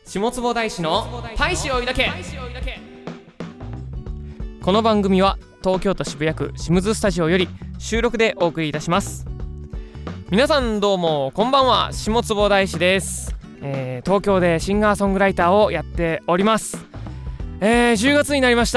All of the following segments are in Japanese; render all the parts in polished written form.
下坪大使の大使を抱け。この番組は東京都渋谷区シムズスタジオより収録でお送りいたします。皆さんどうもこんばんは、下坪大使です。東京でシンガーソングライターをやっております。10月になりました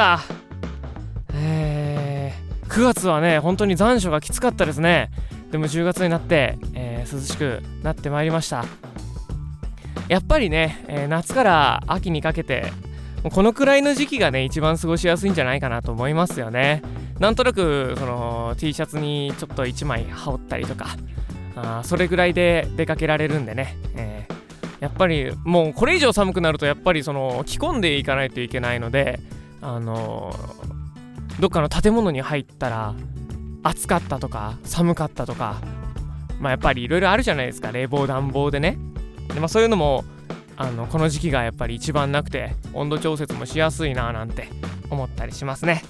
。9月はね本当に残暑がきつかったですね。でも10月になって、涼しくなってまいりました。やっぱりね、夏から秋にかけてこのくらいの時期がね一番過ごしやすいんじゃないかなと思いますよね。なんとなくその T シャツにちょっと1枚羽織ったりとか、それぐらいで出かけられるんでね、やっぱりもうこれ以上寒くなるとやっぱりその着込んでいかないといけないので、どっかの建物に入ったら暑かったとか寒かったとか、やっぱりいろいろあるじゃないですか、冷房暖房でね。で、そういうのもこの時期がやっぱり一番なくて温度調節もしやすいななんて思ったりしますね。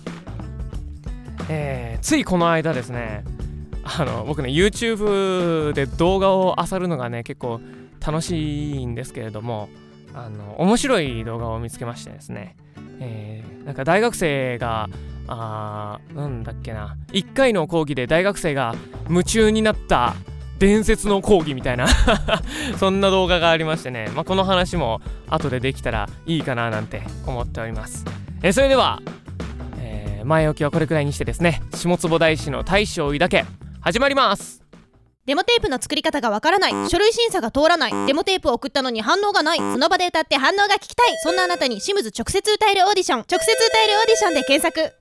ついこの間ですね、僕ね YouTube で動画を漁るのがね結構楽しいんですけれども、面白い動画を見つけましてですね、なんか大学生がなんだっけな、1回の講義で大学生が夢中になった伝説の講義みたいなそんな動画がありましてね、この話も後でできたらいいかななんて思っております。それでは、前置きはこれくらいにしてですね、下坪大使の大使を抱け始まります。 デモテープの作り方がわからない、書類審査が通らない、デモテープを送ったのに反応がない、その場で歌って反応が聞きたい、そんなあなたにシムズ直接歌えるオーディション、直接歌えるオーディションで検索。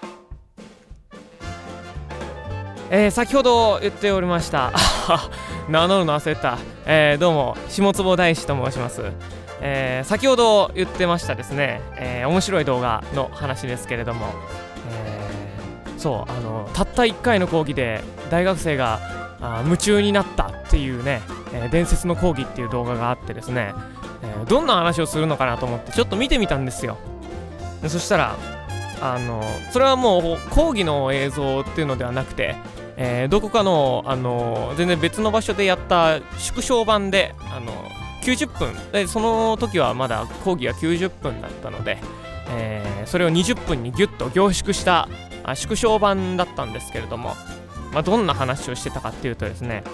先ほど言っておりました名乗るの忘れた、どうも下坪大使と申します。先ほど言ってましたですね、面白い動画の話ですけれども、そうたった1回の講義で大学生が夢中になったっていうね、伝説の講義っていう動画があってですね、どんな話をするのかなと思ってちょっと見てみたんですよ。でそしたらそれはもう講義の映像っていうのではなくて、どこかの、全然別の場所でやった縮小版で90分で、その時はまだ講義が90分だったので、それを20分にギュッと凝縮した縮小版だったんですけれども、どんな話をしてたかっていうとですね、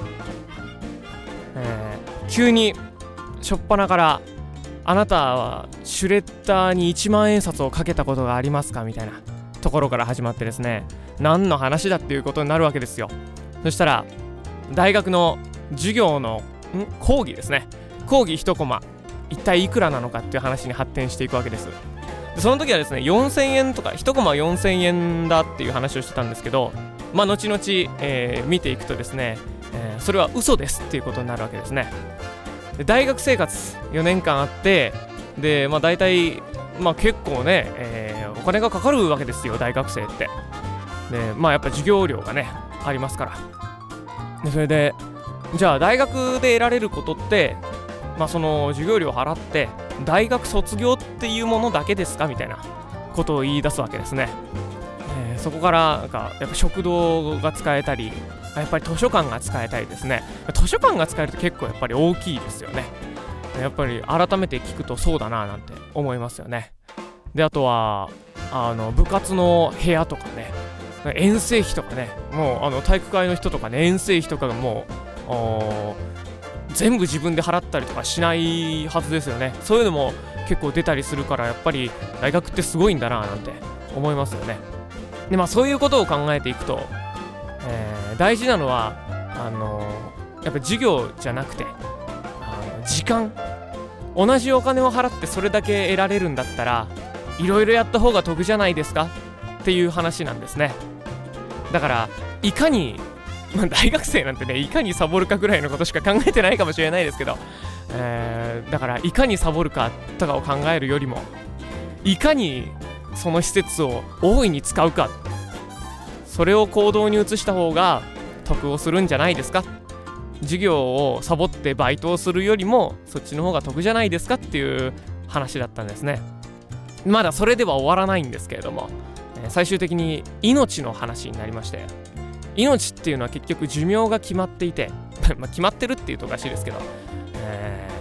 急に初っ端からあなたはシュレッダーに1万円札をかけたことがありますかみたいなところから始まってですね、何の話だっていうことになるわけですよ。そしたら大学の授業の講義ですね、講義1コマ一体いくらなのかっていう話に発展していくわけです。でその時はですね4000円とか1コマ4000円だっていう話をしてたんですけど、後々、見ていくとですね、それは嘘ですっていうことになるわけですね。で大学生活4年間あって、で大体結構ね、お金がかかるわけですよ大学生って。でやっぱ授業料がねありますから。でそれでじゃあ大学で得られることって、その授業料を払って大学卒業っていうものだけですかみたいなことを言い出すわけですね。そこからなんかやっぱ食堂が使えたり、やっぱり図書館が使えたりですね。図書館が使えると結構やっぱり大きいですよね。やっぱり改めて聞くとそうだななんて思いますよね。であとは部活の部屋とかね、遠征費とかね、もう体育会の人とかね、遠征費とかがもう全部自分で払ったりとかしないはずですよね。そういうのも結構出たりするから、やっぱり大学ってすごいんだななんて思いますよね。でそういうことを考えていくと、大事なのはやっぱ授業じゃなくて時間、同じお金を払ってそれだけ得られるんだったらいろいろやった方が得じゃないですかっていう話なんですね。だからいかに、大学生なんてねいかにサボるかぐらいのことしか考えてないかもしれないですけど、だからいかにサボるかとかを考えるよりも、いかにその施設を大いに使うか、それを行動に移した方が得をするんじゃないですか。授業をサボってバイトをするよりもそっちの方が得じゃないですかっていう話だったんですね。まだそれでは終わらないんですけれども、最終的に命の話になりまして、命っていうのは結局寿命が決まっていて決まってるっていうとおかしいですけど、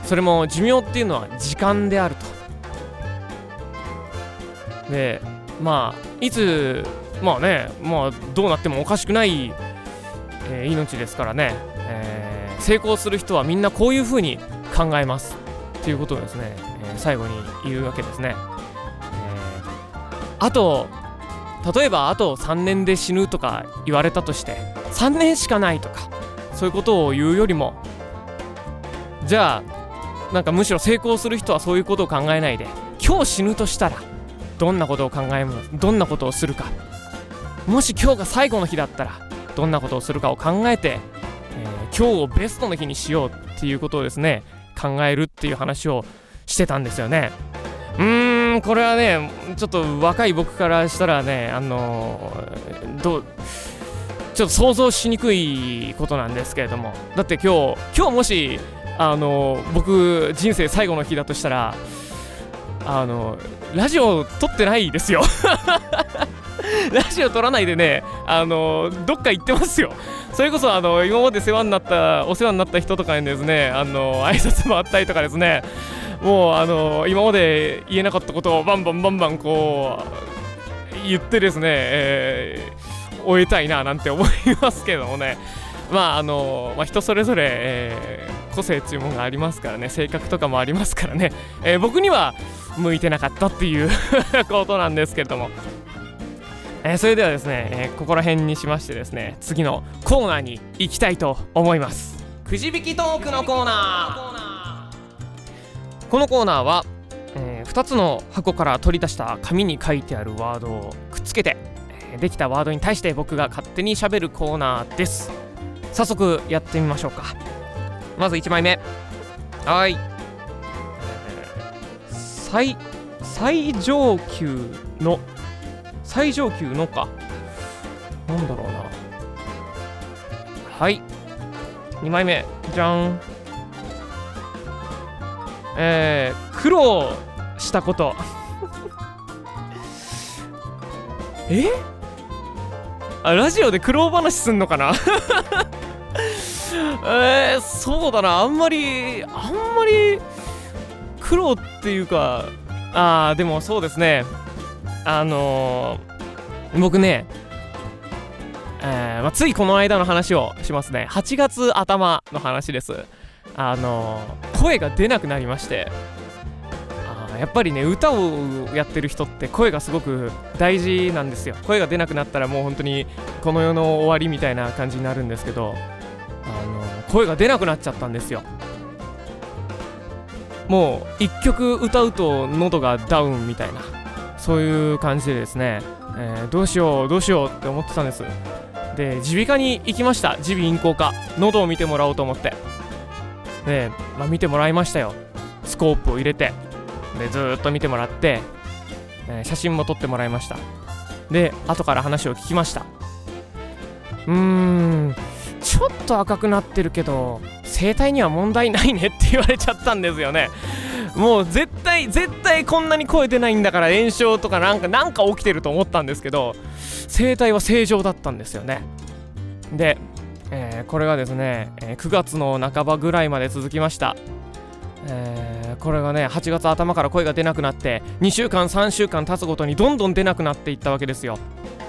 それも寿命っていうのは時間であると。でいつどうなってもおかしくない、命ですからね、成功する人はみんなこういう風に考えますっていうことをですね、最後に言うわけですね。例えばあと3年で死ぬとか言われたとして、3年しかないとかそういうことを言うよりも、じゃあむしろ成功する人はそういうことを考えないで、今日死ぬとしたらどんなことを考えます、どんなことをするか、もし今日が最後の日だったらどんなことをするかを考えて、今日をベストの日にしようっていうことをですね考えるっていう話をしてたんですよね。これはねちょっと若い僕からしたらねちょっと想像しにくいことなんですけれども、だって今日もし僕人生最後の日だとしたらラジオ撮ってないですよラジオ撮らないでねどっか行ってますよ。それこそ今までお世話になった人とかにですね挨拶もあったりとかですね、もう今まで言えなかったことをバンバンこう言ってですね、終えたいななんて思いますけどもね。人それぞれ、個性っていうものがありますからね、性格とかもありますからね、僕には向いてなかったっていうことなんですけれども、それではですね、ここら辺にしましてですね、次のコーナーに行きたいと思います。くじ引きトークのコーナー。このコーナーは、2つの箱から取り出した紙に書いてあるワードをくっつけて、できたワードに対して僕が勝手に喋るコーナーです。早速やってみましょうか。まず1枚目、はい、最上級のかなんだろうな。はい、2枚目、じゃん。苦労したことラジオで苦労話すんのかなそうだな、あんまり苦労っていうか、でもそうですね、僕ね、ついこの間の話をしますね。8月頭の話です。声が出なくなりまして、やっぱりね、歌をやってる人って声がすごく大事なんですよ。声が出なくなったらもう本当にこの世の終わりみたいな感じになるんですけど、声が出なくなっちゃったんですよ。もう1曲歌うと喉がダウンみたいな、そういう感じでですね、どうしようって思ってたんです。で、耳鼻科に行きました。耳鼻咽喉科、喉を見てもらおうと思って。で、見てもらいましたよ。スコープを入れて、でずーっと見てもらって、写真も撮ってもらいました。で、後から話を聞きました。ちょっと赤くなってるけど声帯には問題ないねって言われちゃったんですよね。もう絶対こんなに声出ないんだから炎症とかなんか起きてると思ったんですけど、声帯は正常だったんですよね。で、これがですね、9月の半ばぐらいまで続きました。これがね、8月頭から声が出なくなって2週間3週間経つごとにどんどん出なくなっていったわけですよ。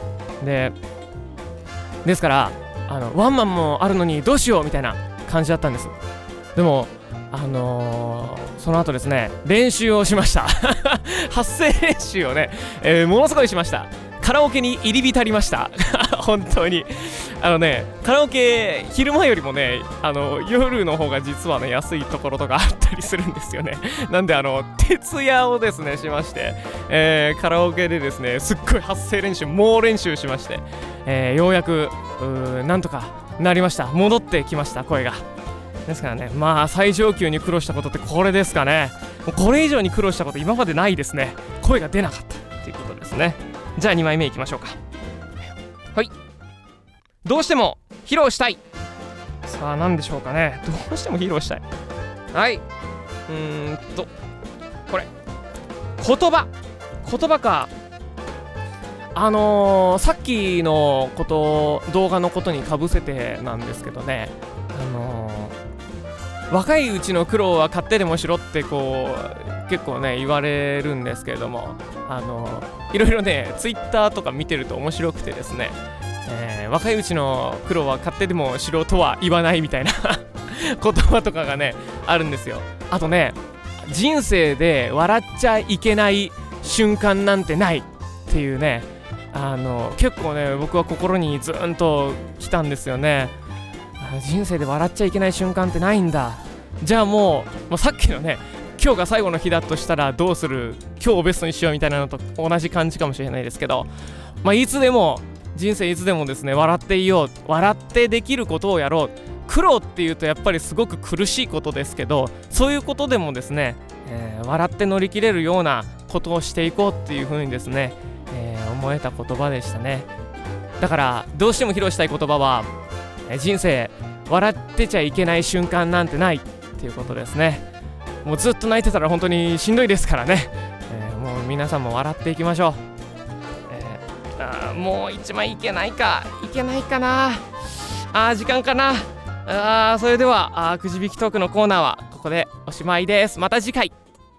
ですからワンマンもあるのにどうしようみたいな感じだったんです。でもその後ですね、練習をしました発声練習をね、ものすごいしました。カラオケに入り浸りました本当にカラオケ昼間よりもね夜の方が実はね安いところとかあったりするんですよね。なんで徹夜をですねしまして、カラオケでですねすっごい発声練習猛練習しまして、ようやくなんとかなりました。戻ってきました、声が。ですからね、最上級に苦労したことってこれですかね。もうこれ以上に苦労したこと今までないですね。声が出なかったっていうことですね。じゃあ2枚目いきましょうか。はい、どうしても披露したい。さあ何でしょうかね。どうしても披露したい。はい、これ言葉か。さっきのこと動画のことにかぶせてなんですけどね、 若いうちの苦労は買ってでもしろってこう結構ね言われるんですけれども、いろいろねツイッターとか見てると面白くてですね、若いうちの苦労は買ってでもしろとは言わないみたいな言葉とかがねあるんですよ。あとね、人生で笑っちゃいけない瞬間なんてないっていうね、結構ね僕は心にズーンと来たんですよね。人生で笑っちゃいけない瞬間ってないんだ。じゃあもうさっきのね、今日が最後の日だとしたらどうする、今日をベストにしようみたいなのと同じ感じかもしれないですけど、いつでも人生いつでもですね笑っていよう、笑ってできることをやろう。苦労っていうとやっぱりすごく苦しいことですけど、そういうことでもですね、笑って乗り切れるようなことをしていこうっていう風にですね、思えた言葉でしたね。だからどうしても披露したい言葉は、人生笑ってちゃいけない瞬間なんてないっていうことですね。もうずっと泣いてたら本当にしんどいですからね、もう皆さんも笑っていきましょう。もう一枚いけないかな、時間かな。それではくじ引きトークのコーナーはここでおしまいです。また次回。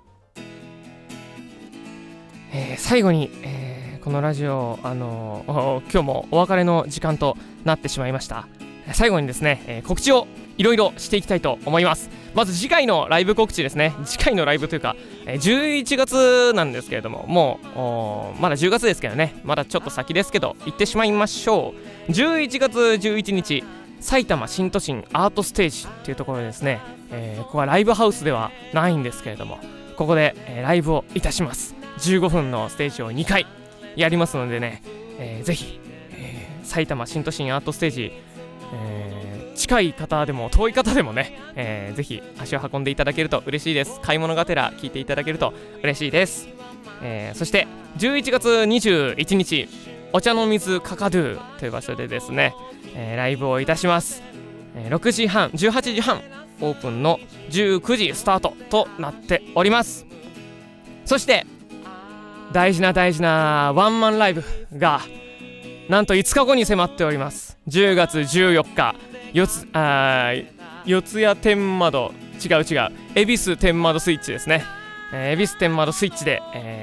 最後に、このラジオ今日もお別れの時間となってしまいました。最後にですね、告知をいろいろしていきたいと思います。まず次回のライブ告知ですね。次回のライブというか、11月なんですけれども、もうまだ10月ですけどね、まだちょっと先ですけど行ってしまいましょう。11月11日埼玉新都心アートステージっていうところでですね、ここはライブハウスではないんですけれども、ここで、ライブをいたします。15分のステージを2回やりますのでね、ぜひ、埼玉新都心アートステージ、近い方でも遠い方でもね、ぜひ足を運んでいただけると嬉しいです。買い物がてら聞いていただけると嬉しいです。そして11月21日お茶の水カカドゥという場所でですね、ライブをいたします。6時半18時半オープンの19時スタートとなっております。そして大事なワンマンライブがなんと5日後に迫っております。10月14日四谷天窓恵比寿天窓スイッチですね。恵比寿天窓スイッチで、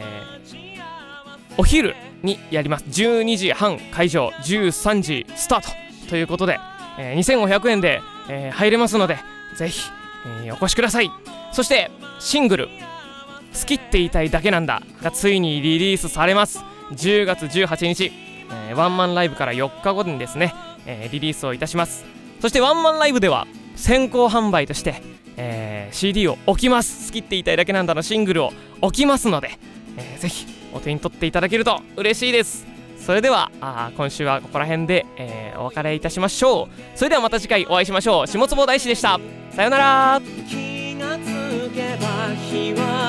お昼にやります。12時半会場13時スタートということで、2500円で、入れますのでぜひ、お越しください。そしてシングル好きって言いたいだけなんだがついにリリースされます。10月18日、ワンマンライブから4日後にですね、リリースをいたします。そしてワンマンライブでは先行販売として、CD を置きます。好きって言いたいだけなんだのシングルを置きますので、ぜひお手に取っていただけると嬉しいです。それでは今週はここら辺で、お別れいたしましょう。それではまた次回お会いしましょう。下坪大志でした。さよなら。気がつけば日は